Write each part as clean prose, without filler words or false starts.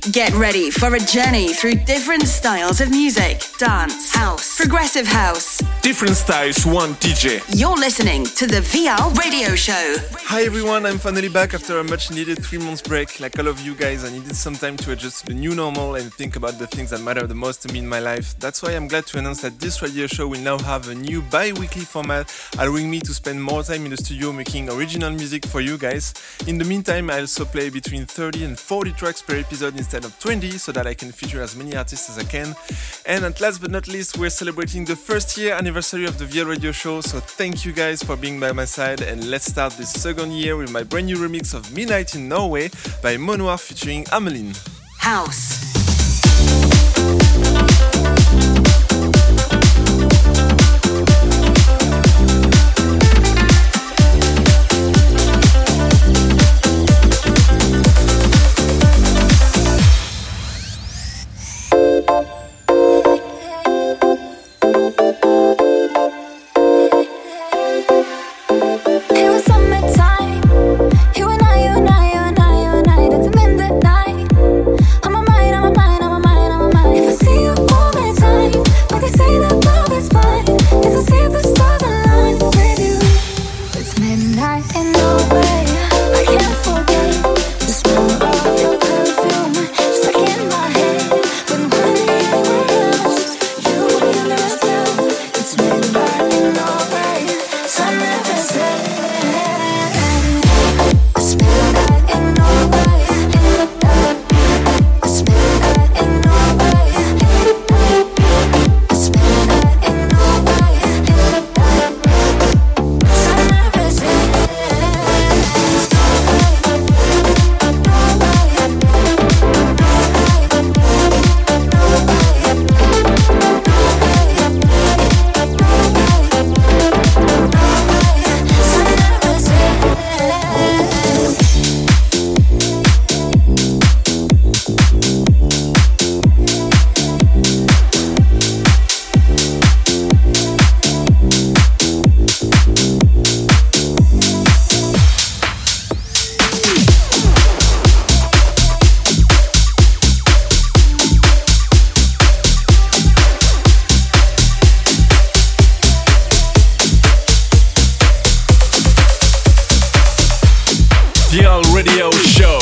Get ready for a journey through different styles of music. Dance, house, progressive house. Different styles, one DJ. You're listening to the VL Radio Show. Hi everyone, I'm finally back after a much needed 3 months break. Like all of you guys, I needed some time to adjust to the new normal and think about the things that matter the most to me in my life. That's why I'm glad to announce that this radio show will now have a new bi-weekly format, allowing me to spend more time in the studio making original music for you guys. In the meantime, I also play between 30 and 40 tracks per episode instead of 20, so that I can feature as many artists as I can. And at last but not least, we're celebrating the first year anniversary of the VL Radio Show, so thank you guys for being by my side, and let's start this second year with my brand new remix of Midnight in Norway by Monoir featuring Ameline. House. VL Radio Show.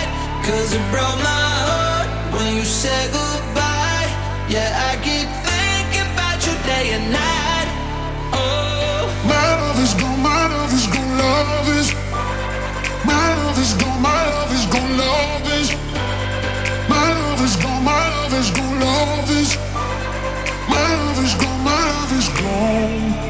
Cause it broke my heart when you said goodbye. Yeah, I keep thinking and night. Oh, my love is gone, my love is gone, love is. My love is gone, my love is gone, love is. My love is gone, my love is gone, love is. My love is gone, my love is gone.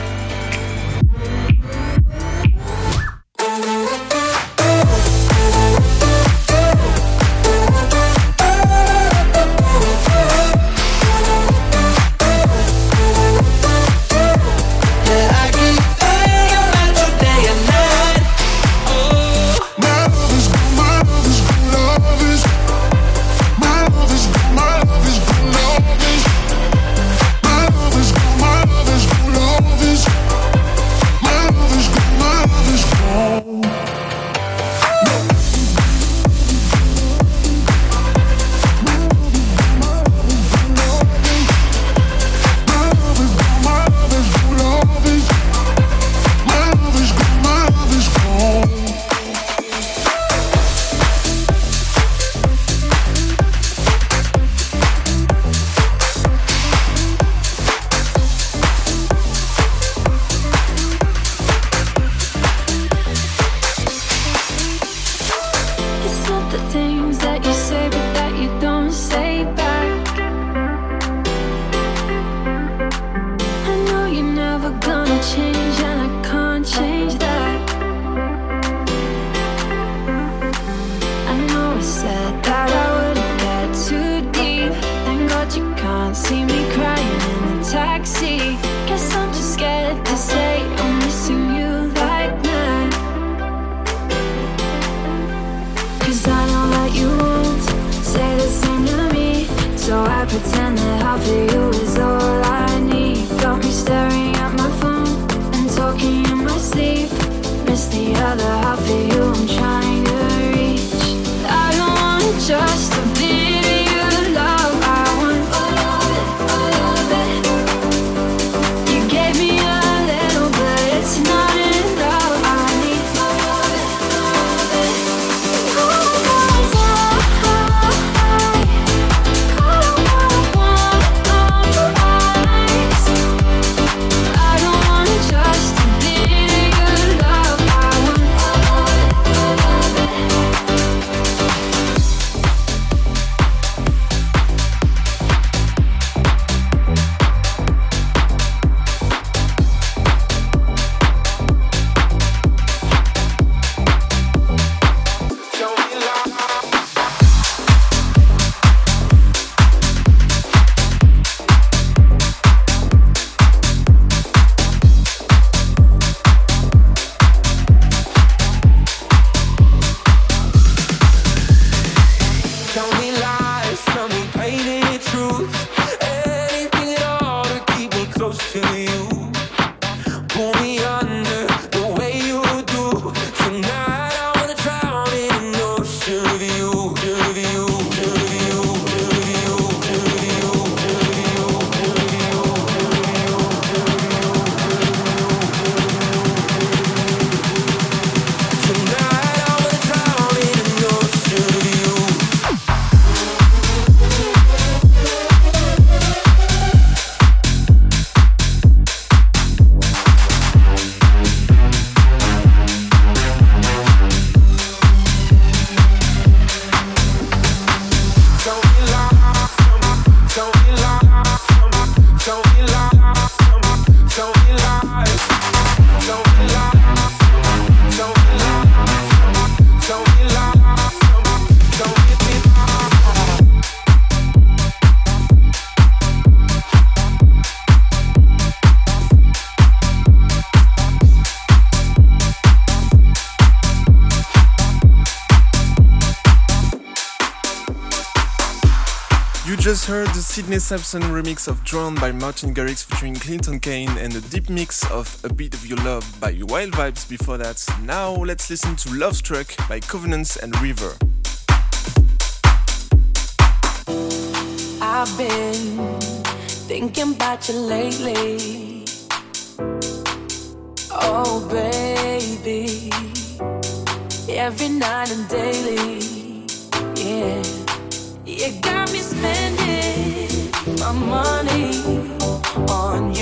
Just heard the Sidney Samson remix of Drown by Martin Garrix featuring Clinton Kane and a deep mix of A Bit of Your Love by Wild Vibes before that. Now let's listen to Love Struck by Covenants and River. I've been thinking about you lately. Oh baby, every night and daily, yeah. You got me spending my money on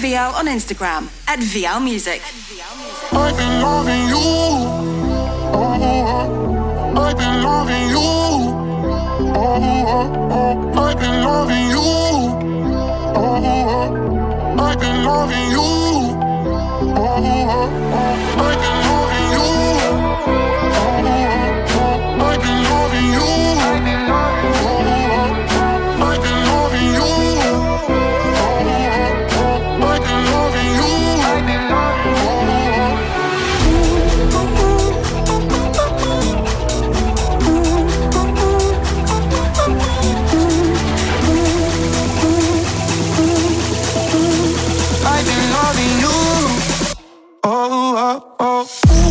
VL on Instagram at VL Music. I've been loving you. Oh, I've been loving you. Oh, I've been loving you. Oh, I've been loving you. Oh, I've been loving you. Oh, I've been loving you. I've been loving you. Oh, I've been loving you. I've been loving you. Oh, oh, oh.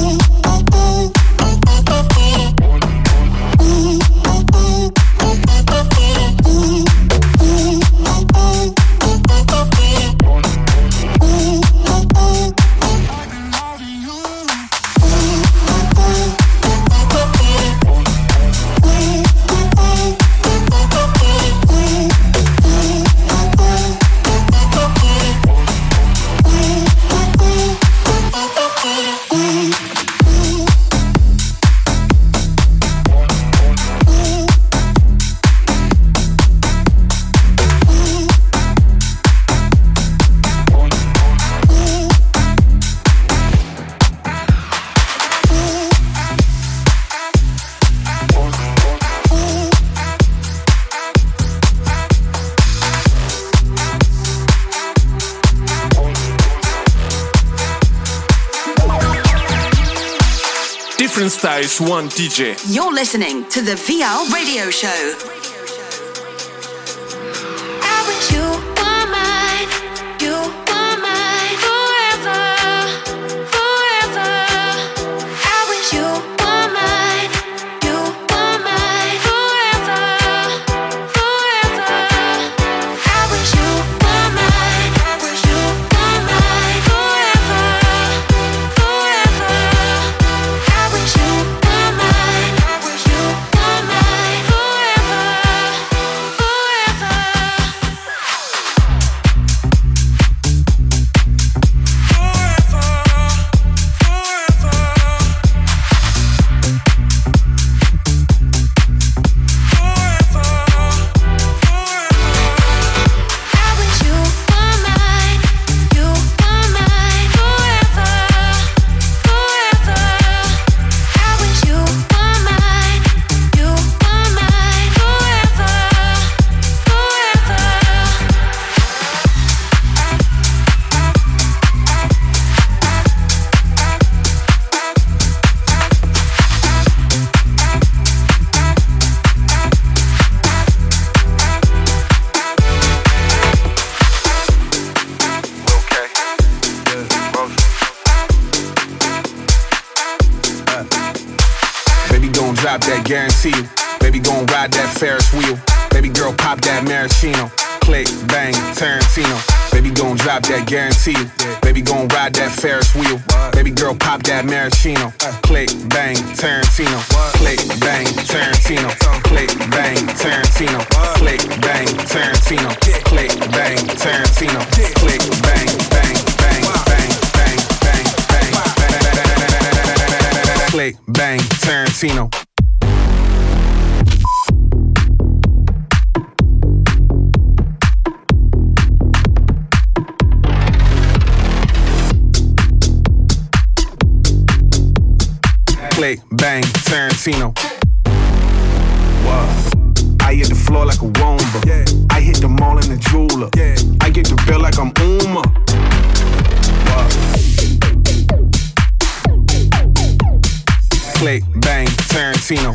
Different styles, one DJ. You're listening to the VL Radio Show. I wish you were mine, you were mine forever, forever. I wish you were mine, you were mine forever, forever. I wish you were mine, I wish you were mine forever, forever. I wish you were mine, I wish you were mine forever, forever. I wish you were mine, you were mine forever, forever. I wish you were mine, you were mine forever, forever. Baby gon' drop that, guarantee you. Baby gon' ride that Ferris wheel. Baby girl pop that maraschino. Click, bang, Tarantino. Baby gon' drop that, guarantee you. Baby gon' ride that Ferris wheel. Baby girl pop that maraschino. Click, bang, Tarantino. Click, bang, Tarantino. Click, bang, Tarantino. Click, bang, Tarantino. Click, bang, Tarantino. Click, bang, bang, bang, bang, bang, bang, bang, bang. Click, bang, Tarantino. Click, bang, Tarantino. I hit the floor like a Womba. I hit the mall in the jeweler. I get the bill like I'm Uma. Click, bang, Tarantino.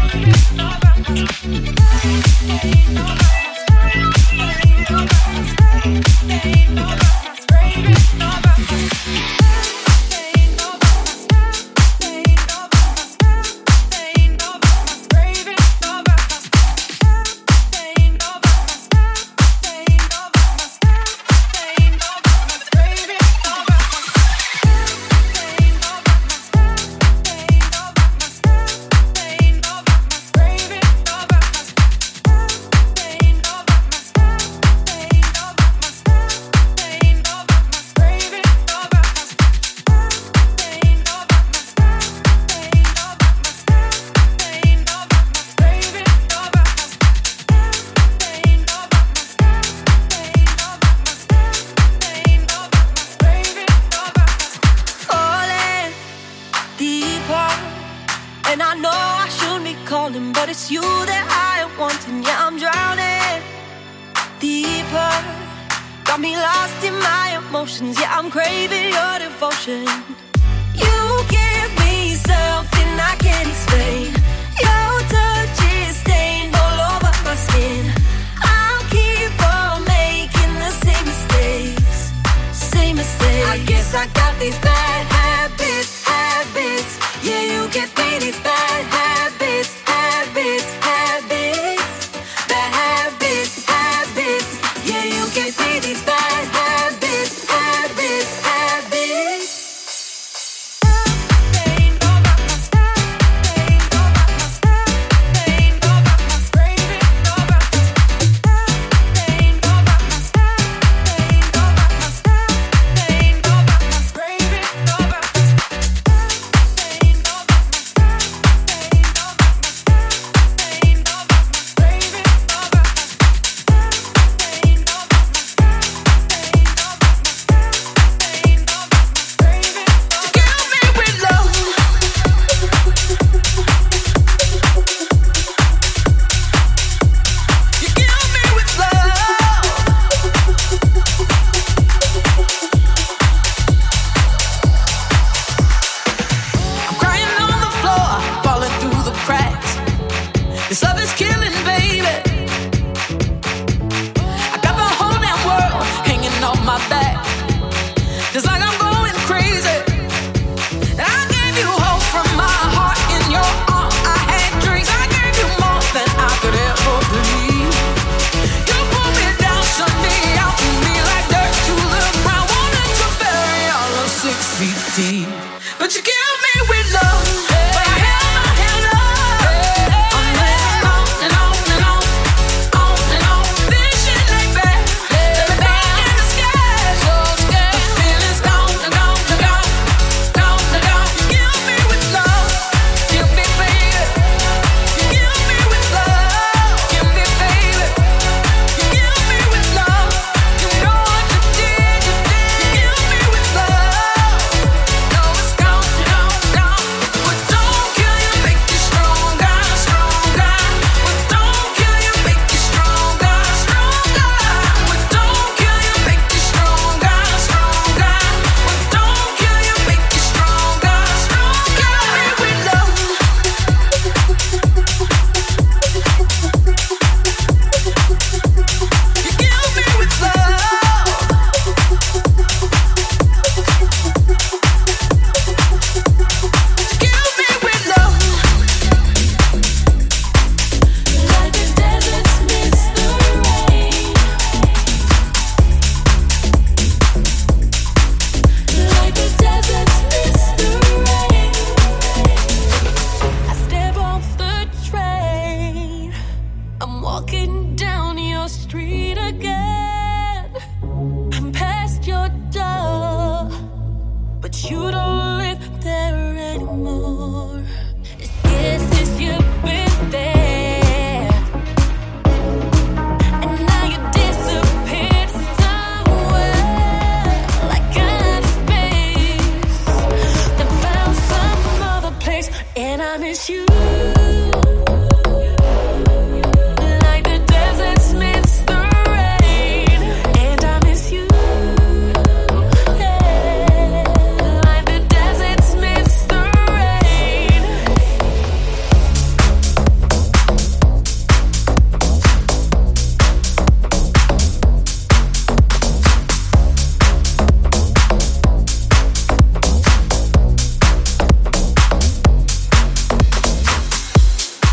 But you kill me with love. But I held my head up. I'm living on.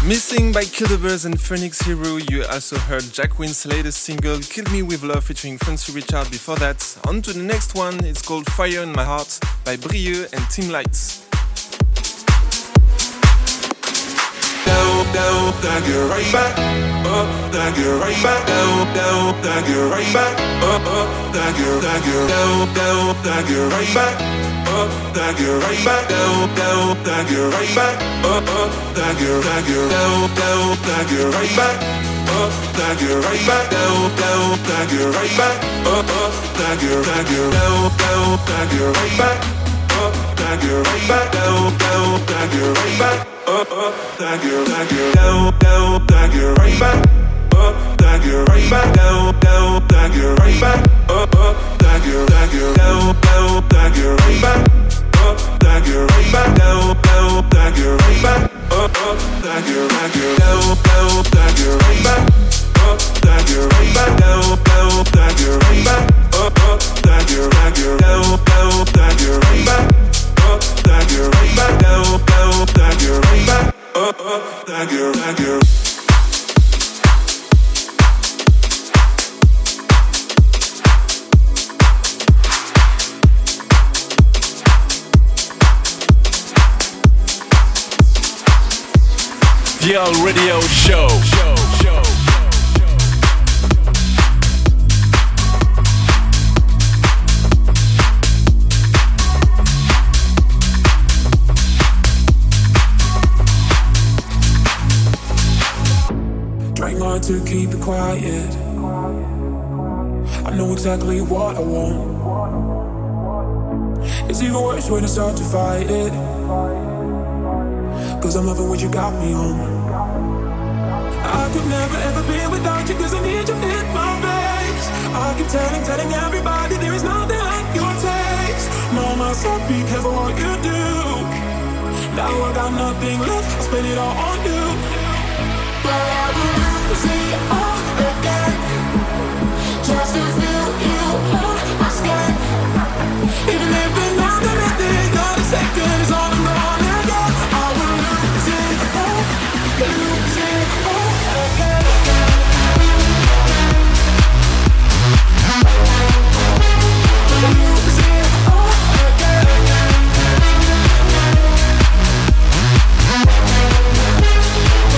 Missing by Kill the Birds and Phoenix Hero. You also heard Jack Wynn's latest single, Kill Me With Love, featuring Fancy Richard before that. On to the next one, it's called Fire in My Heart by Brieux and Team Lights. Down, down, then get right back. Up, then get right back. Down, down, then get right back. Up, then get down, down, then get right back. Up, then get right back. Down, down, then get right back. Up, then get down, down, then get right back. Up, then get right back. Down, down, then get right back. Up, then get down, down, then get right back. Up, then get right back. Down, down, then get right back. Up, then get down, down, then get right back. Up, then get right back. Down, down, then get right back. Up, then get down, down, then get right back. Up, then get right back. Down, down, then get right back. Up, then get down, down, then get right back. Up, then get right back. Down, down, then get right back. Up, then get down, down, then get right back. Up, then get right back. Down, down, then get right back. Up, then get. VL Radio Show. Trying hard to keep it quiet. I know exactly what I want. It's even worse when I start to fight it. Cause I'm loving what you got me on. I could never ever be without you, cause I need you in my veins. I keep telling everybody there is nothing like your taste. Mama said be careful what you do. Now I got nothing left, I'll spend it all on you. But I will lose it all again, just to feel you on my skin. Even if another minute, not a second is all I'm gonna get. I will lose it all again. Lose it all again.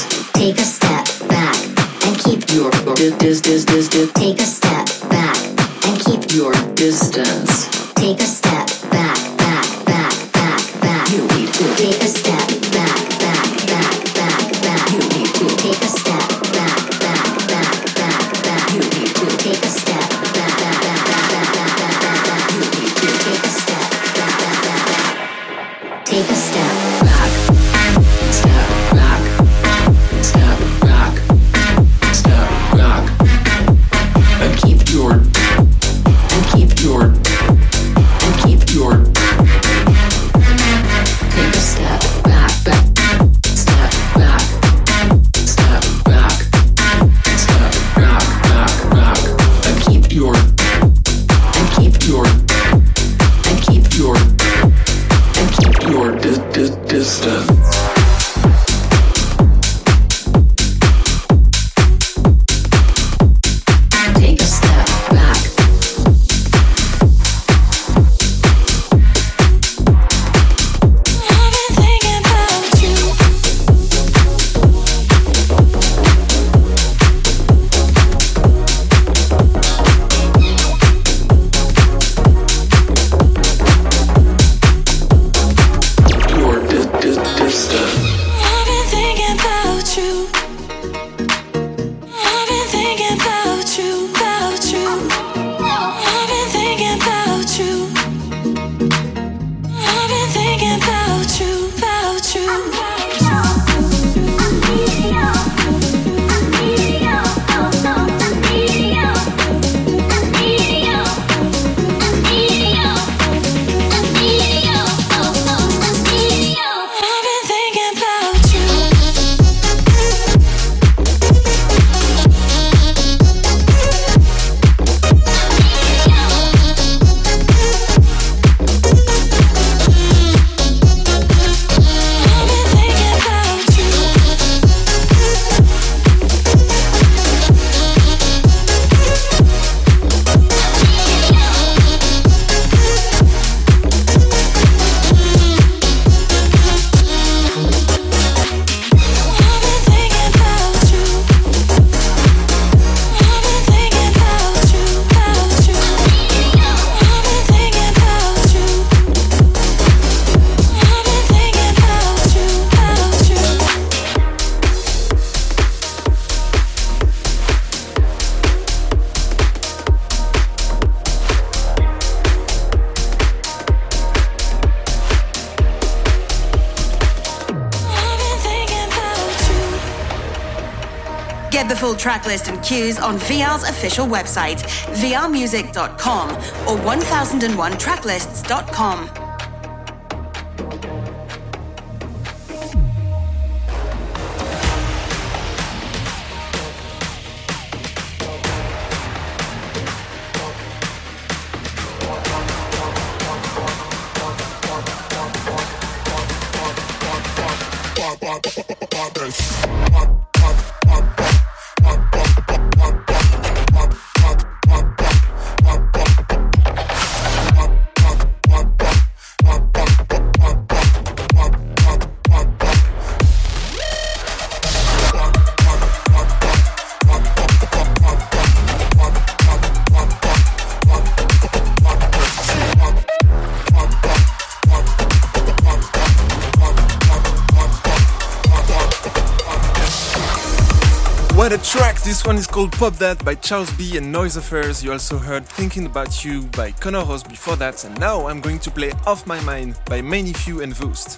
Take a step back and keep your distance. Take a step back and keep your distance. Take a step back. You need to take a step back. You need to take a step back. You need to take a step back. You need to take a step back. Take a step back. Step back. Step back. Step back. And keep your take a step back. Step back. Step back. Step back. And keep your distance. Take a step back. I've been thinking about you. Your distance. I've been thinking about you. I've been thinking about you, about you. I've been thinking about you. I've been thinking about you, about you. I've been thinking about you. I've been thinking about you. I've been thinking about you. I've been thinking about you, about you. I've been thinking about you. I've been thinking about you, about you. I've been thinking about you. Get the full track list and cues on VR's official website, vrmusic.com or 1001tracklists.com. What a track! This one is called Pop That by Charles B and Noise Affairs. You also heard Thinking About You by Connor Rose before that, and now I'm going to play Off My Mind by Many Few and Voost.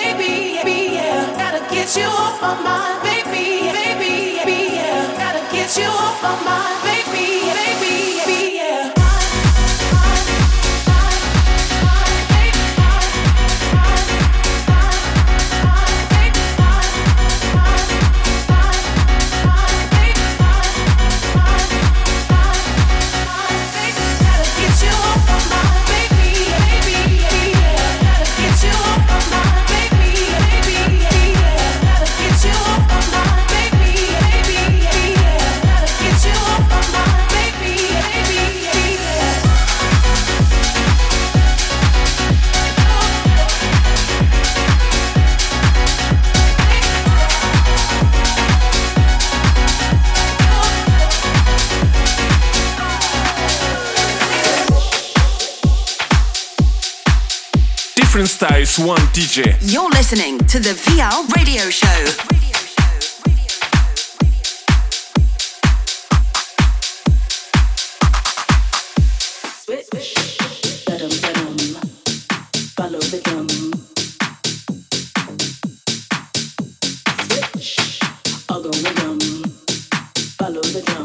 You off my mind, baby, baby, baby, yeah. Gotta get Different styles, one DJ. You're listening to the VL Radio Show. Follow the drum. Switch, I'll go with drum. Follow the drum.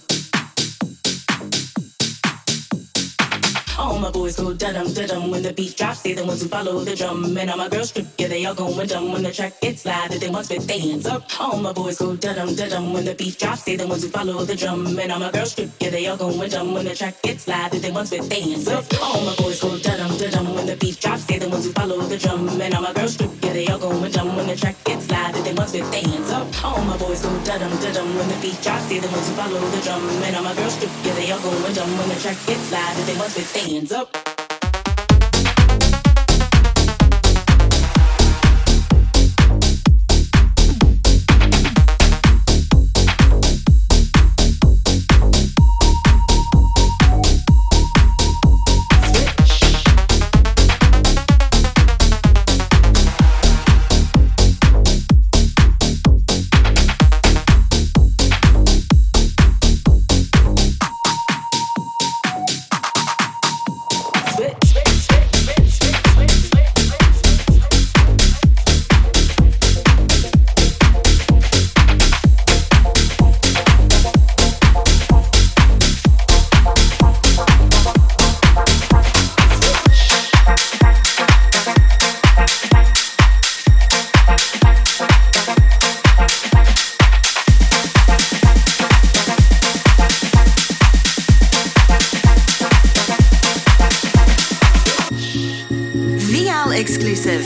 All my boys go da-dum when the beat drops. They the ones who follow the drum. And all my girls strip, yeah, they all going dumb when the track gets loud. They want to spit their hands up. All my boys go da-dum when the beat drops. They the ones who follow the drum. And all my girls strip, yeah, they all going dumb when the track gets loud. They want to spit their hands up. All my boys go da-dum when the beat drops. They the ones who follow the drum. And all my girls strip, yeah, they all going dumb when the track gets loud. They want to spit their hands up. All my boys go da-dum when the beat drops. They the ones who follow the drum. And all my girls strip, yeah, they all going dumb when the track gets loud. They want to spit their hands up. Exclusive.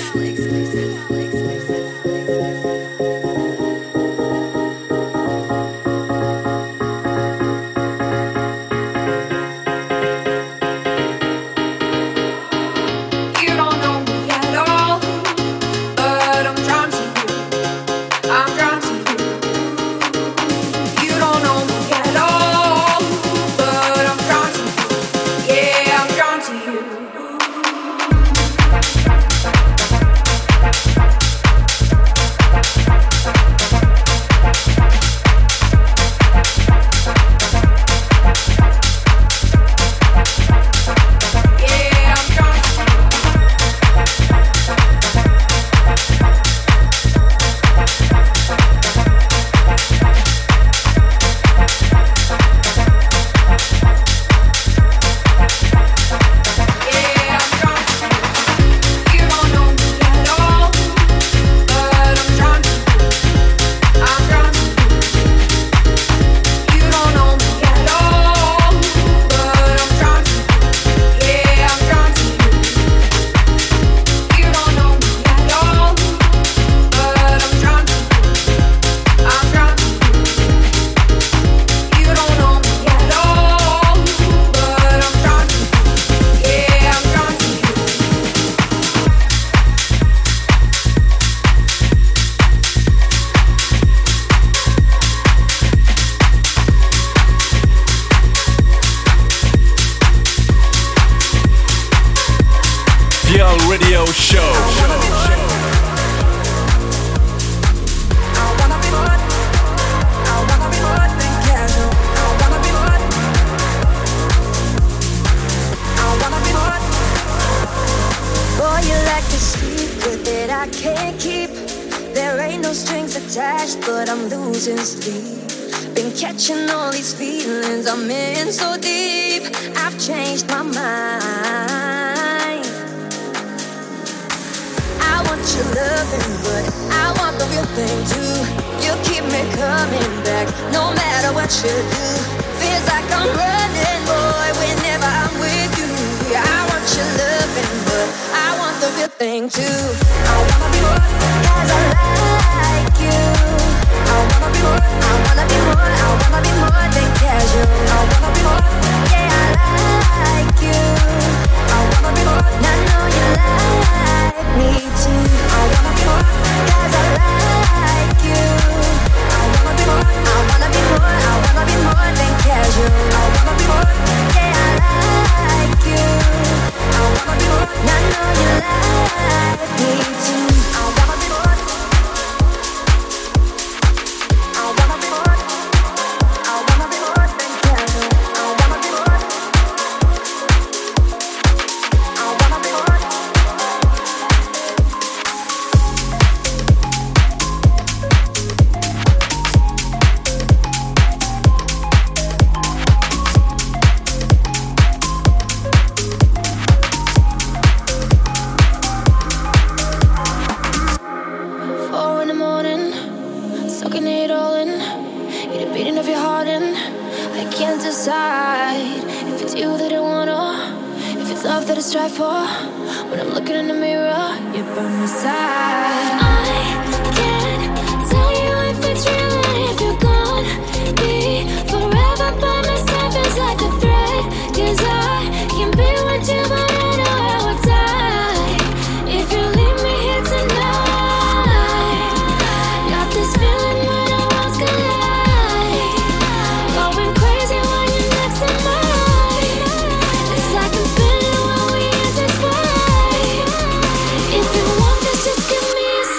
Radio Show. Boy, you like a secret that I can't keep. There ain't no strings attached, but I'm losing sleep. Been catching all these feelings I'm in so deep. I've changed my mind. I want your loving, but I want the real thing too. You keep me coming back, no matter what you do. Feels like I'm running, boy, whenever I'm with you. I want your loving, but I want the real thing too. I wanna be more, 'cause I like you. I wanna be more, I wanna be more, I wanna be more than casual. I wanna be more, yeah, I like you. I wanna be more, and I know you like me too. I wanna be more, 'cause I like you. I wanna be more, I wanna be more, I wanna be more than casual. I wanna be more, yeah, I like you. I wanna be more, and I know you like me too. I wanna be more. That I strive for. When I'm looking in the mirror, you're by my side. I can't tell you if it's real and if you're gonna be forever by my side. Feels like a threat, 'cause I can be with you, but I know I would die if you leave me here tonight. Got this feeling when our worlds collide, going crazy when you're next to mine. It's like I'm spinning. If you want this, just give me a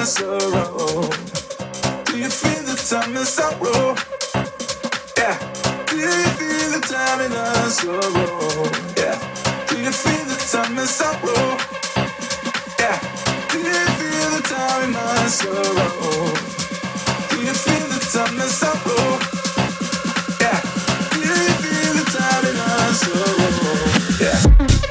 sorrow? Do you feel the time in sorrow? Yeah. Do you feel the time in our sorrow? Yeah. Do you feel the time in sorrow? Yeah. Do you feel the time in my sorrow? Do you feel the time in sorrow? Yeah. Do you feel the time in our sorrow? Yeah.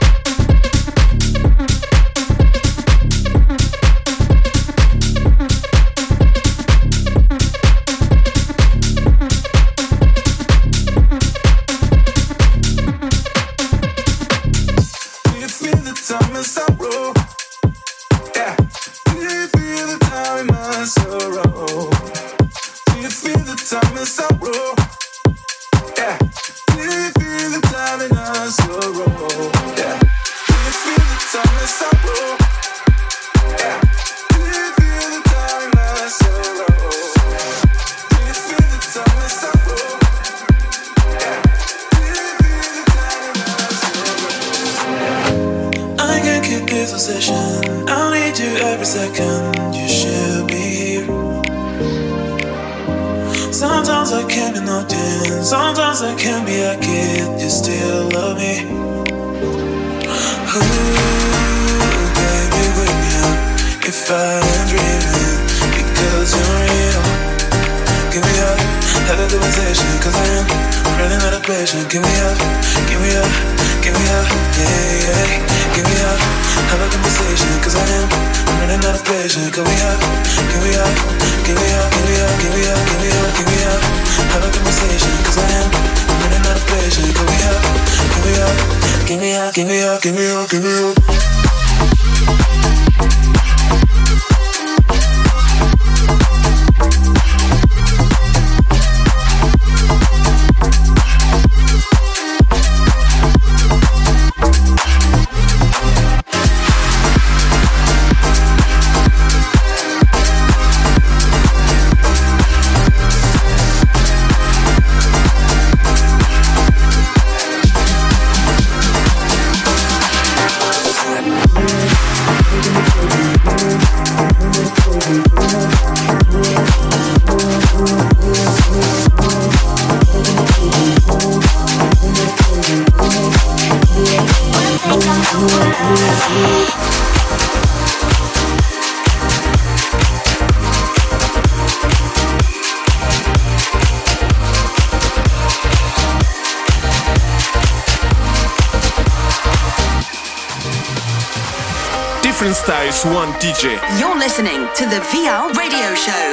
Different styles, one DJ. You're listening to the VL Radio Show.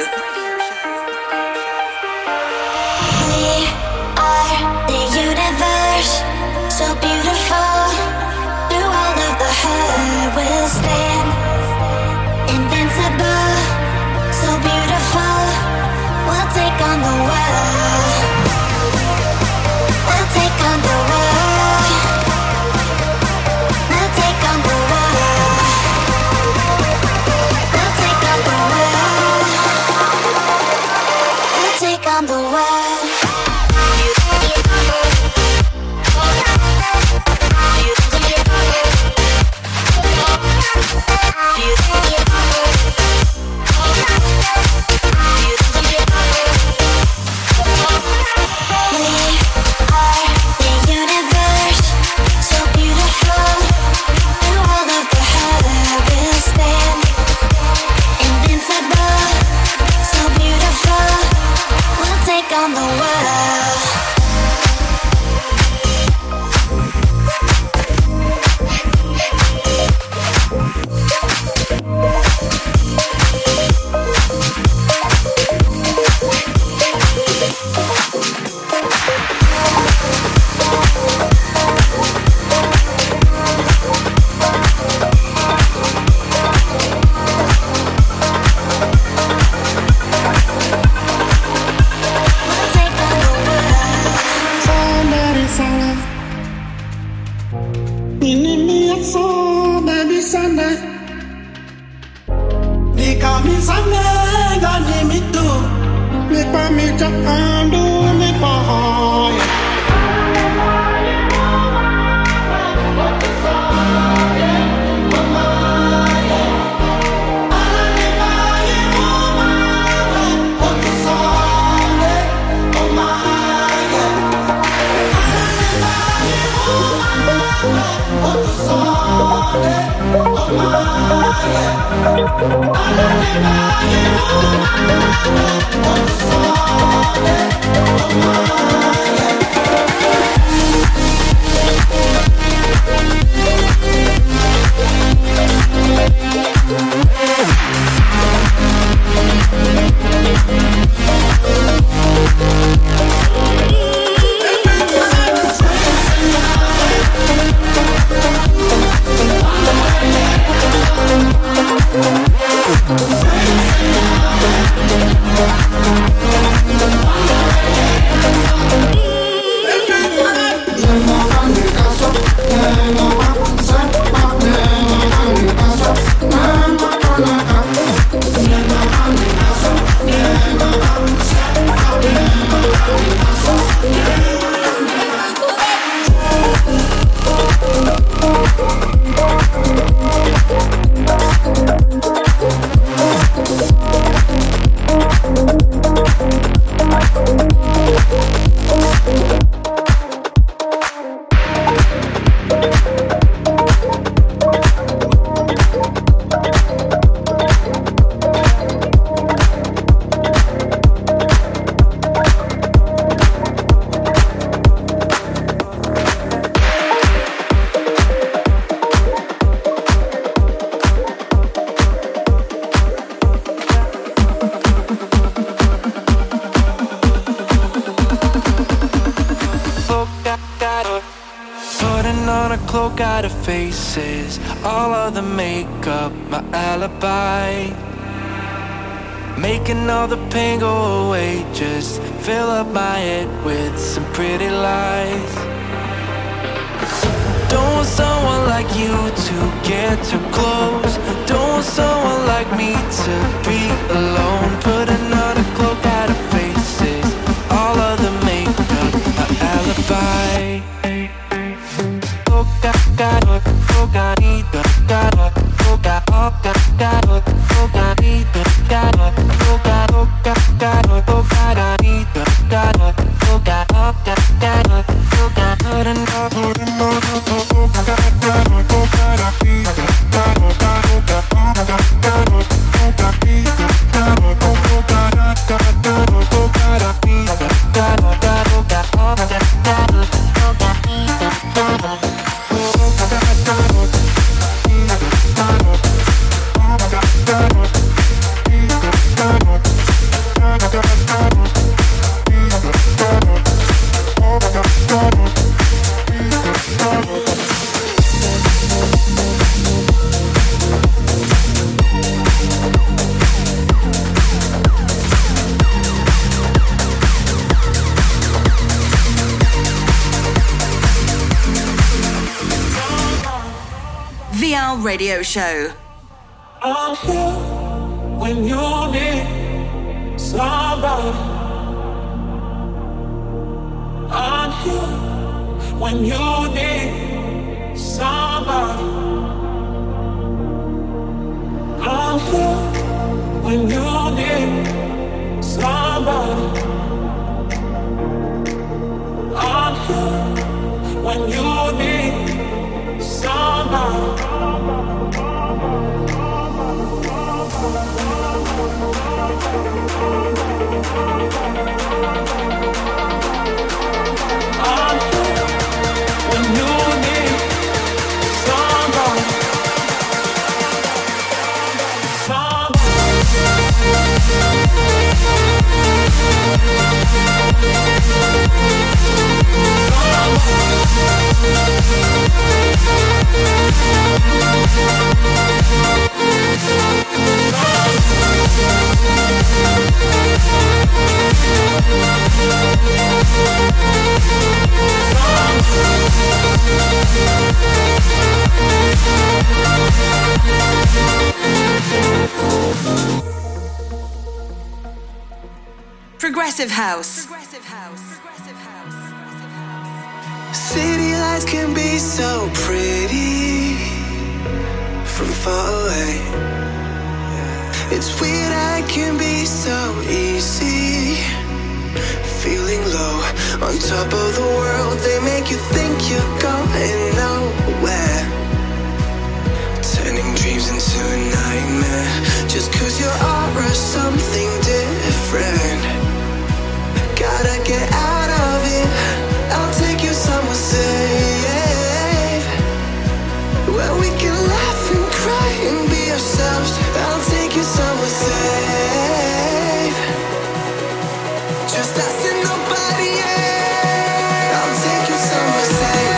We are the universe, so beautiful. Through all of the hurt, we'll stand invincible, so beautiful. We'll take on the world. We'll take on the world. We'll take on the world. We'll take on the world. We'll take on the world. On the world. faces, all of the makeup, my alibi. Making all the pain go away, just fill up my head with some pretty lies. Don't want someone like you to get too close. Don't want someone like me to be alone. Putting on a cloak out of faces, all of the makeup, my alibi. Radio show. I'm here when you need somebody. I'm here when you need somebody. I'm here when you need somebody. I'm here when you need somebody. Progressive House. City lights can be so pretty from far away. It's weird, I can be so easy. Feeling low, on top of the world, they make you think you're going nowhere. Turning dreams Just 'cause your aura's something different. Gotta get out of it. I'll take you somewhere safe, where we can laugh and cry and be ourselves. I'll take you somewhere safe. Just us and nobody else. I'll take you somewhere safe.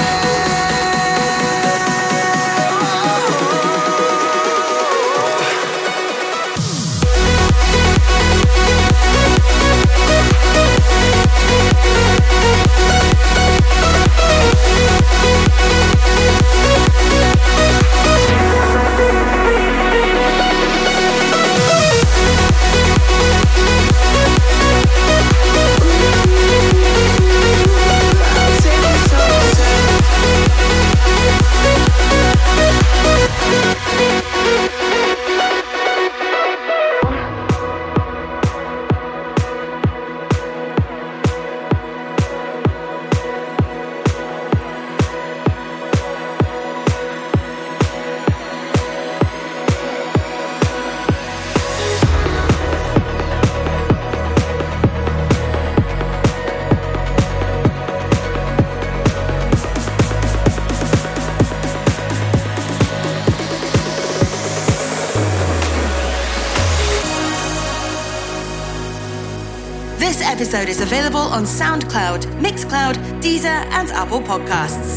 This episode is available on SoundCloud, Mixcloud, Deezer, and Apple Podcasts.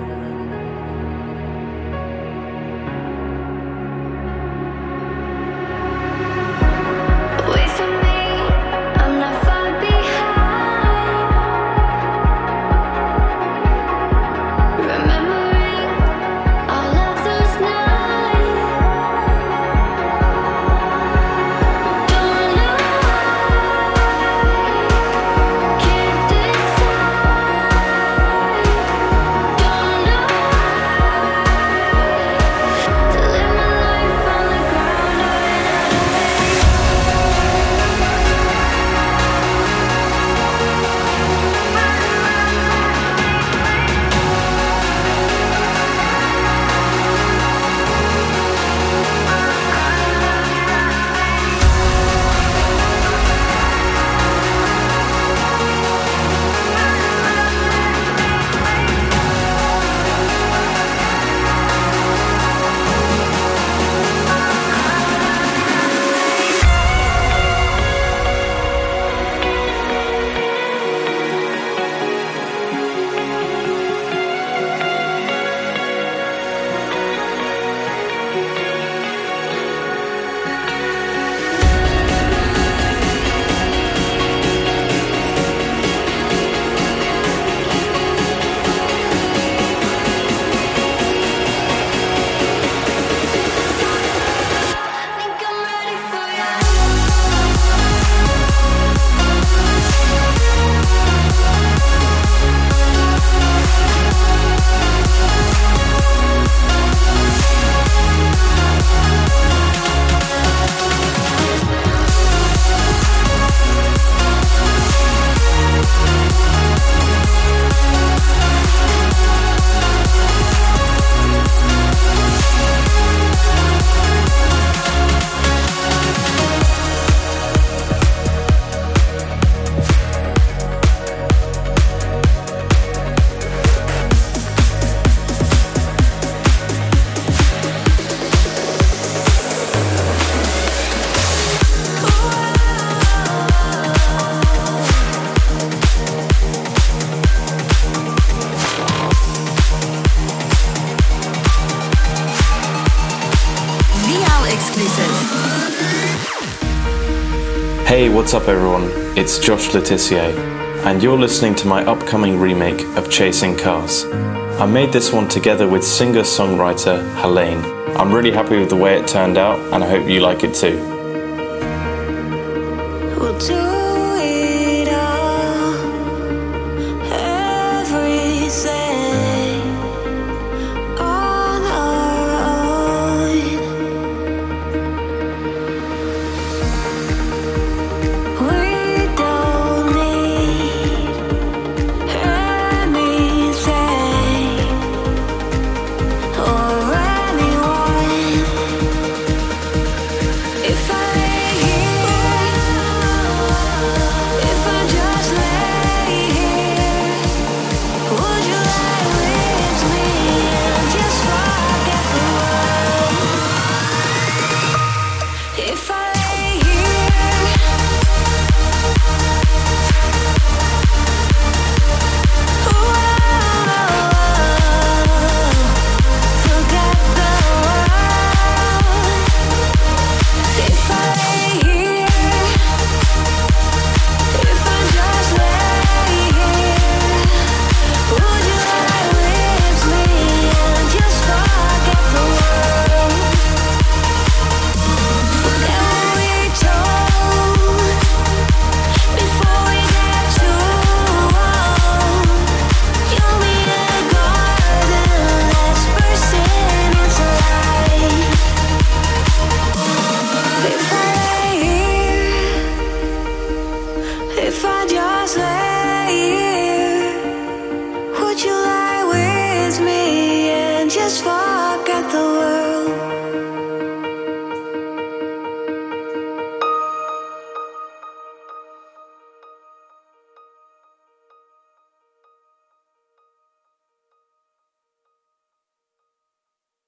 Hey, what's up everyone? It's Josh Letizier, and you're listening to my upcoming remake of Chasing Cars. I made this one together with singer-songwriter Helene. I'm really happy with the way it turned out, and I hope you like it too. We'll do